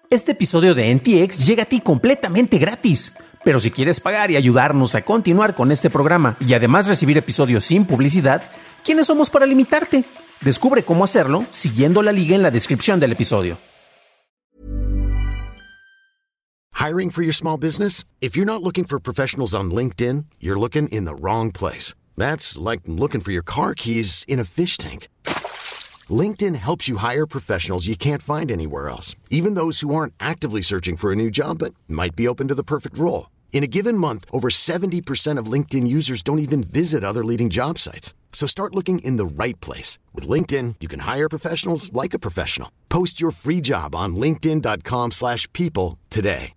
Este episodio de NTX llega a ti completamente gratis. Pero si quieres pagar y ayudarnos a continuar con este programa y además recibir episodios sin publicidad, ¿quiénes somos para limitarte? Descubre cómo hacerlo siguiendo la liga en la descripción del episodio. Hiring for your small business? If you're not looking for professionals on LinkedIn, you're looking in the wrong place. That's like looking for your car keys in a fish tank. LinkedIn helps you hire professionals you can't find anywhere else, even those who aren't actively searching for a new job but might be open to the perfect role. In a given month, over 70% of LinkedIn users don't even visit other leading job sites. So start looking in the right place. With LinkedIn, you can hire professionals like a professional. Post your free job on linkedin.com/people today.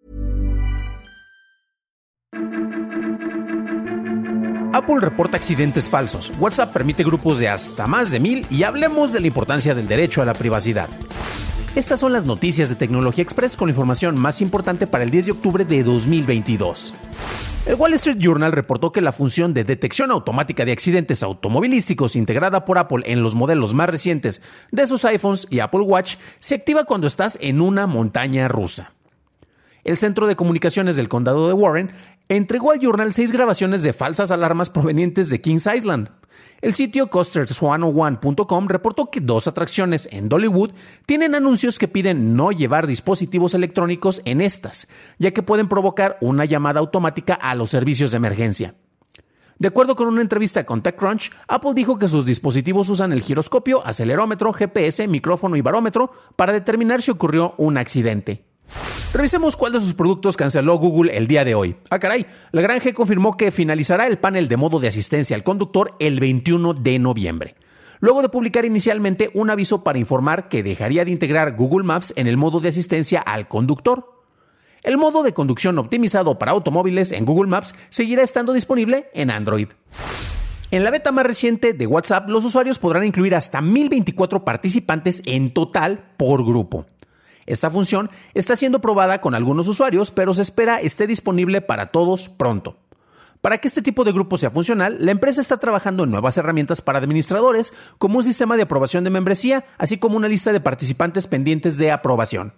Apple reporta accidentes falsos, WhatsApp permite grupos de hasta más de 1000 y hablemos de la importancia del derecho a la privacidad. Estas son las noticias de Tecnología Express con la información más importante para el 10 de octubre de 2022. El Wall Street Journal reportó que la función de detección automática de accidentes automovilísticos integrada por Apple en los modelos más recientes de sus iPhones y Apple Watch se activa cuando estás en una montaña rusa. El Centro de Comunicaciones del Condado de Warren entregó al Journal 6 grabaciones de falsas alarmas provenientes de Kings Island. El sitio Coasters101.com reportó que 2 atracciones en Dollywood tienen anuncios que piden no llevar dispositivos electrónicos en estas, ya que pueden provocar una llamada automática a los servicios de emergencia. De acuerdo con una entrevista con TechCrunch, Apple dijo que sus dispositivos usan el giroscopio, acelerómetro, GPS, micrófono y barómetro para determinar si ocurrió un accidente. Revisemos cuál de sus productos canceló Google el día de hoy. Caray, la Gran G confirmó que finalizará el panel de modo de asistencia al conductor el 21 de noviembre. Luego de publicar inicialmente un aviso para informar que dejaría de integrar Google Maps en el modo de asistencia al conductor. El modo de conducción optimizado para automóviles en Google Maps seguirá estando disponible en Android. En la beta más reciente de WhatsApp, los usuarios podrán incluir hasta 1024 participantes en total por grupo. Esta función está siendo probada con algunos usuarios, pero se espera esté disponible para todos pronto. Para que este tipo de grupo sea funcional, la empresa está trabajando en nuevas herramientas para administradores, como un sistema de aprobación de membresía, así como una lista de participantes pendientes de aprobación.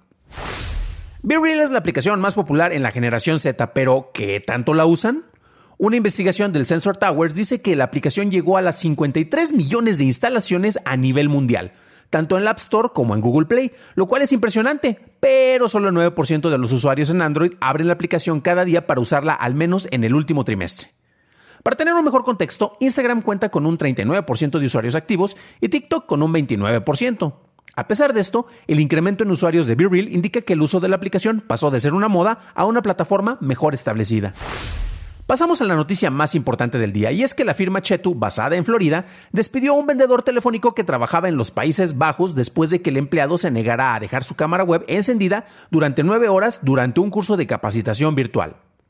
BeReal es la aplicación más popular en la generación Z, pero ¿qué tanto la usan? Una investigación del Sensor Towers dice que la aplicación llegó a las 53 millones de instalaciones a nivel mundial, tanto en la App Store como en Google Play, lo cual es impresionante, pero solo el 9% de los usuarios en Android abren la aplicación cada día para usarla al menos en el último trimestre. Para tener un mejor contexto, Instagram cuenta con un 39% de usuarios activos y TikTok con un 29%. A pesar de esto, el incremento en usuarios de BeReal indica que el uso de la aplicación pasó de ser una moda a una plataforma mejor establecida. Pasamos a la noticia más importante del día, y es que la firma Chetu, basada en Florida, despidió a un vendedor telefónico que trabajaba en los Países Bajos después de que el empleado se negara a dejar su cámara web encendida durante 9 horas durante un curso de capacitación virtual.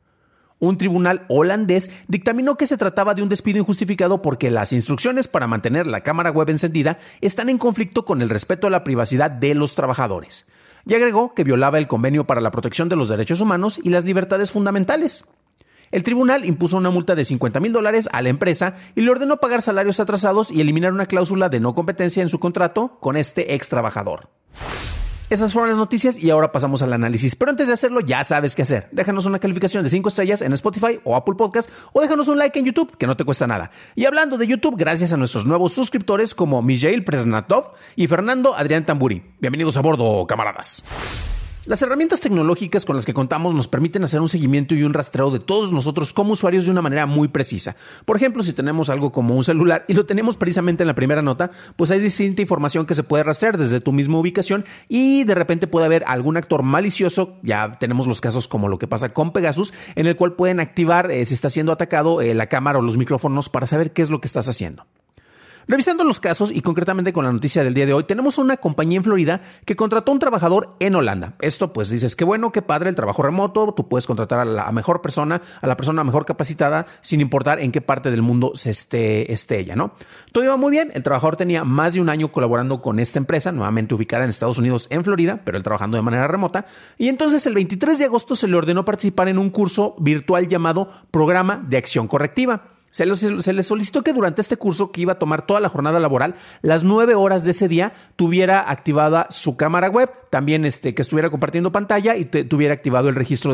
Un tribunal holandés dictaminó que se trataba de un despido injustificado porque las instrucciones para mantener la cámara web encendida están en conflicto con el respeto a la privacidad de los trabajadores, y agregó que violaba el Convenio para la Protección de los Derechos Humanos y las Libertades Fundamentales. El tribunal impuso una multa de $50,000 a la empresa y le ordenó pagar salarios atrasados y eliminar una cláusula de no competencia en su contrato con este ex trabajador. Esas fueron las noticias y ahora pasamos al análisis. Pero antes de hacerlo, ya sabes qué hacer. Déjanos una calificación de 5 estrellas en Spotify o Apple Podcast o déjanos un like en YouTube, que no te cuesta nada. Y hablando de YouTube, gracias a nuestros nuevos suscriptores como Mijail Presnatov y Fernando Adrián Tamburi. Bienvenidos a bordo, camaradas. Las herramientas tecnológicas con las que contamos nos permiten hacer un seguimiento y un rastreo de todos nosotros como usuarios de una manera muy precisa. Por ejemplo, si tenemos algo como un celular y lo tenemos precisamente en la primera nota, pues hay distinta información que se puede rastrear desde tu misma ubicación y de repente puede haber algún actor malicioso. Ya tenemos los casos como lo que pasa con Pegasus, en el cual pueden activar si está siendo atacado la cámara o los micrófonos para saber qué es lo que estás haciendo. Revisando los casos y concretamente con la noticia del día de hoy, tenemos una compañía en Florida que contrató a un trabajador en Holanda. Esto pues dices, qué bueno, qué padre el trabajo remoto, tú puedes contratar a la mejor persona, a la persona mejor capacitada, sin importar en qué parte del mundo se esté ella, ¿no? Todo iba muy bien, el trabajador tenía más de un año colaborando con esta empresa, nuevamente ubicada en Estados Unidos, en Florida, pero él trabajando de manera remota, y entonces el 23 de agosto se le ordenó participar en un curso virtual llamado Programa de Acción Correctiva. Se le solicitó que durante este curso, que iba a tomar toda la jornada laboral, las 9 horas de ese día tuviera activada su cámara web, también que estuviera compartiendo pantalla y tuviera activado el registro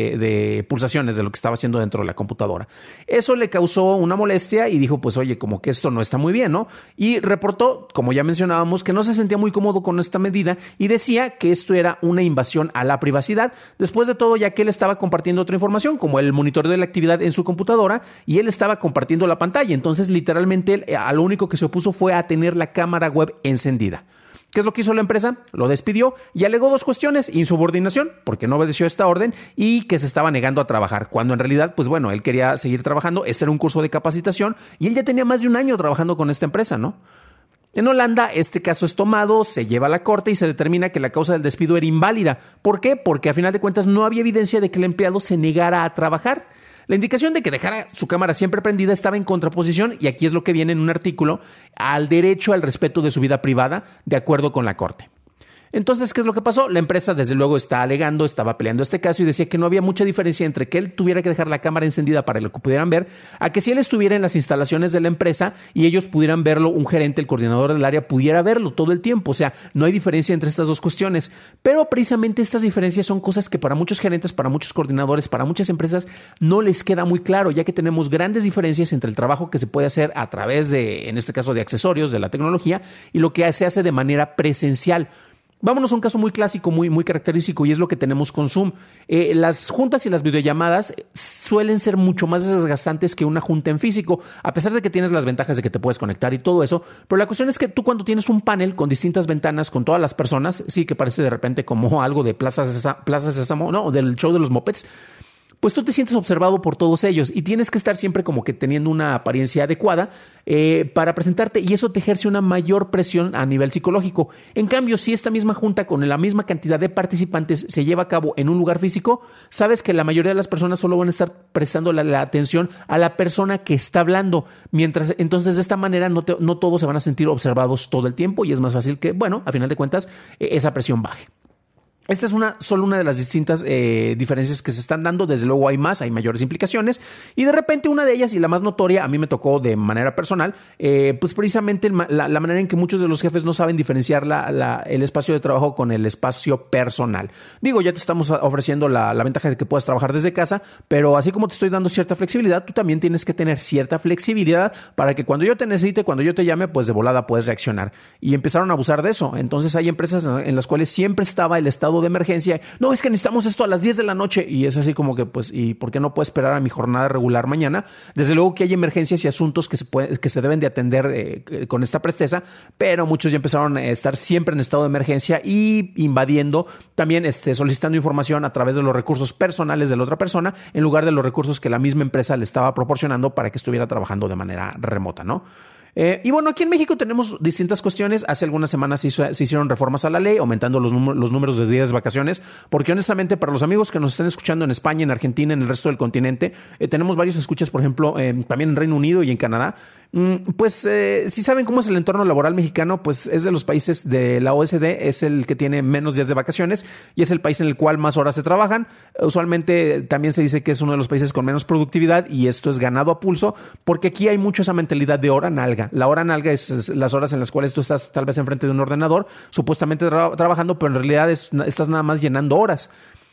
de pulsaciones de lo que estaba haciendo dentro de la computadora. Eso le causó una molestia y dijo, pues oye, como que esto no está muy bien, ¿no? Y reportó, como ya mencionábamos, que no se sentía muy cómodo con esta medida y decía que esto era una invasión a la privacidad. Después de todo, ya que él estaba compartiendo otra información, como el monitoreo de la actividad en su computadora, y él estaba compartiendo la pantalla. Entonces, literalmente, él, a lo único que se opuso fue a tener la cámara web encendida. ¿Qué es lo que hizo la empresa? Lo despidió y alegó 2 cuestiones: insubordinación, porque no obedeció esta orden, y que se estaba negando a trabajar, cuando en realidad, pues bueno, él quería seguir trabajando. Este era un curso de capacitación y él ya tenía más de un año trabajando con esta empresa, ¿no? En Holanda, este caso es tomado, se lleva a la corte y se determina que la causa del despido era inválida. ¿Por qué? Porque a final de cuentas no había evidencia de que el empleado se negara a trabajar. La indicación de que dejara su cámara siempre prendida estaba en contraposición, y aquí es lo que viene en un artículo, al derecho al respeto de su vida privada, de acuerdo con la corte. Entonces, ¿qué es lo que pasó? La empresa, desde luego, estaba peleando este caso y decía que no había mucha diferencia entre que él tuviera que dejar la cámara encendida para que lo pudieran ver, a que si él estuviera en las instalaciones de la empresa y ellos pudieran verlo, un gerente, el coordinador del área, pudiera verlo todo el tiempo. O sea, no hay diferencia entre estas 2 cuestiones. Pero precisamente estas diferencias son cosas que para muchos gerentes, para muchos coordinadores, para muchas empresas no les queda muy claro, ya que tenemos grandes diferencias entre el trabajo que se puede hacer a través de, en este caso, de accesorios, de la tecnología, y lo que se hace de manera presencial. Vámonos a un caso muy clásico, muy característico, y es lo que tenemos con Zoom. Las juntas y las videollamadas suelen ser mucho más desgastantes que una junta en físico, a pesar de que tienes las ventajas de que te puedes conectar y todo eso. Pero la cuestión es que tú, cuando tienes un panel con distintas ventanas, con todas las personas, sí que parece de repente como algo de Plaza Sésamo, ¿no? O del show de los Muppets, pues tú te sientes observado por todos ellos y tienes que estar siempre como que teniendo una apariencia adecuada para presentarte, y eso te ejerce una mayor presión a nivel psicológico. En cambio, si esta misma junta con la misma cantidad de participantes se lleva a cabo en un lugar físico, sabes que la mayoría de las personas solo van a estar prestando la atención a la persona que está hablando, entonces de esta manera no todos se van a sentir observados todo el tiempo, y es más fácil que, bueno, a final de cuentas, esa presión baje. Esta es solo una de las distintas diferencias que se están dando. Desde luego hay mayores implicaciones, y de repente una de ellas, y la más notoria, a mí me tocó de manera personal, pues precisamente la manera en que muchos de los jefes no saben diferenciar el espacio de trabajo con el espacio personal. Digo, ya te estamos ofreciendo la ventaja de que puedas trabajar desde casa, pero así como te estoy dando cierta flexibilidad, tú también tienes que tener cierta flexibilidad para que cuando yo te necesite, cuando yo te llame, pues de volada puedes reaccionar. Y empezaron a abusar de eso. Entonces hay empresas en las cuales siempre estaba el estado de emergencia. No, es que necesitamos esto a las 10 de la noche. Y es así como que, pues, ¿y por qué no puedo esperar a mi jornada regular mañana? Desde luego que hay emergencias y asuntos que se deben de atender con esta presteza, pero muchos ya empezaron a estar siempre en estado de emergencia y invadiendo, también solicitando información a través de los recursos personales de la otra persona, en lugar de los recursos que la misma empresa le estaba proporcionando para que estuviera trabajando de manera remota, ¿no? Y bueno, aquí en México tenemos distintas cuestiones. Hace algunas semanas se hicieron reformas a la ley, aumentando los números de días de vacaciones, porque honestamente, para los amigos que nos estén escuchando en España, en Argentina, en el resto del continente, tenemos varios escuchas, por ejemplo, también en Reino Unido y en Canadá. Pues si saben cómo es el entorno laboral mexicano, pues es de los países de la OECD, es el que tiene menos días de vacaciones y es el país en el cual más horas se trabajan. Usualmente también se dice que es uno de los países con menos productividad, y esto es ganado a pulso, porque aquí hay mucho esa mentalidad de hora nalga. La hora nalga es las horas en las cuales tú estás tal vez enfrente de un ordenador, supuestamente trabajando, pero en realidad estás nada más llenando horas.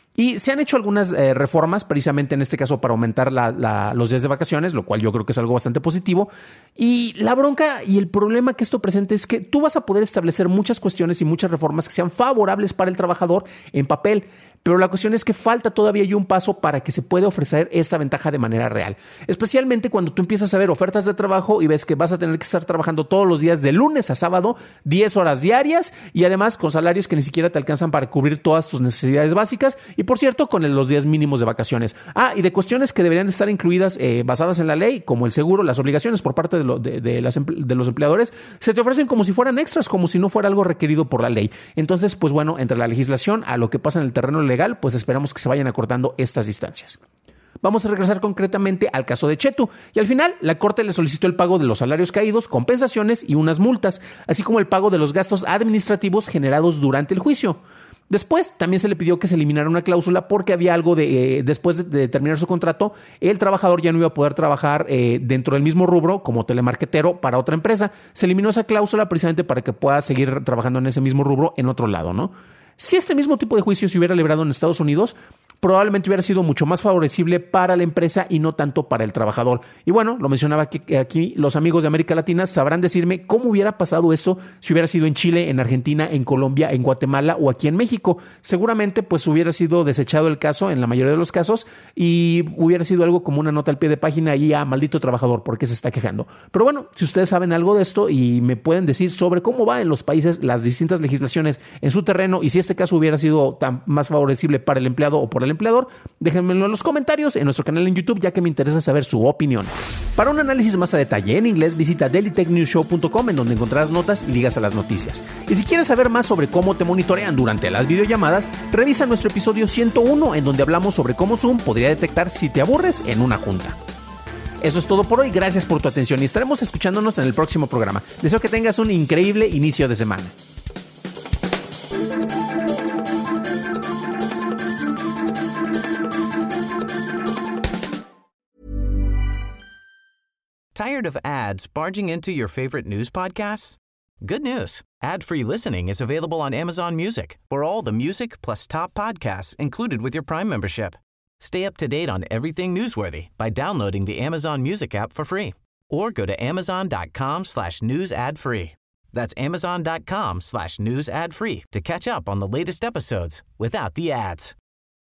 Y se han hecho algunas reformas, precisamente en este caso para aumentar los días de vacaciones, lo cual yo creo que es algo bastante positivo. Y la bronca y el problema que esto presenta es que tú vas a poder establecer muchas cuestiones y muchas reformas que sean favorables para el trabajador en papel, pero la cuestión es que falta todavía un paso para que se pueda ofrecer esta ventaja de manera real. Especialmente cuando tú empiezas a ver ofertas de trabajo y ves que vas a tener que estar trabajando todos los días de lunes a sábado, 10 horas diarias, y además con salarios que ni siquiera te alcanzan para cubrir todas tus necesidades básicas, y por cierto con los días mínimos de vacaciones. Y de cuestiones que deberían de estar incluidas basadas en la ley, como el seguro, las obligaciones por parte de los empleadores, se te ofrecen como si fueran extras, como si no fuera algo requerido por la ley. Entonces, pues bueno, entre la legislación a lo que pasa en el terreno legal, pues esperamos que se vayan acortando estas distancias. Vamos a regresar concretamente al caso de Chetu, y al final la Corte le solicitó el pago de los salarios caídos, compensaciones y unas multas, así como el pago de los gastos administrativos generados durante el juicio. Después también se le pidió que se eliminara una cláusula porque había algo de después de terminar su contrato, el trabajador ya no iba a poder trabajar dentro del mismo rubro como telemarketero para otra empresa. Se eliminó esa cláusula precisamente para que pueda seguir trabajando en ese mismo rubro en otro lado, ¿no? Si este mismo tipo de juicio se hubiera librado en Estados Unidos, probablemente hubiera sido mucho más favorecible para la empresa y no tanto para el trabajador. Y bueno, lo mencionaba que aquí los amigos de América Latina sabrán decirme cómo hubiera pasado esto si hubiera sido en Chile, en Argentina, en Colombia, en Guatemala o aquí en México. Seguramente pues hubiera sido desechado el caso en la mayoría de los casos y hubiera sido algo como una nota al pie de página y maldito trabajador, ¿por qué se está quejando? Pero bueno, si ustedes saben algo de esto y me pueden decir sobre cómo va en los países las distintas legislaciones en su terreno y si este caso hubiera sido más favorecible para el empleado o por el empleador, déjenmelo en los comentarios en nuestro canal en YouTube, ya que me interesa saber su opinión. Para un análisis más a detalle en inglés, visita dailytechnewsshow.com, en donde encontrarás notas y ligas a las noticias. Y si quieres saber más sobre cómo te monitorean durante las videollamadas, revisa nuestro episodio 101, en donde hablamos sobre cómo Zoom podría detectar si te aburres en una junta. Eso es todo por hoy, gracias por tu atención y estaremos escuchándonos en el próximo programa. Deseo que tengas un increíble inicio de semana. Tired of ads barging into your favorite news podcasts? Good news. Ad-free listening is available on Amazon Music for all the music plus top podcasts included with your Prime membership. Stay up to date on everything newsworthy by downloading the Amazon Music app for free or go to amazon.com/news ad free. That's amazon.com/news ad free to catch up on the latest episodes without the ads.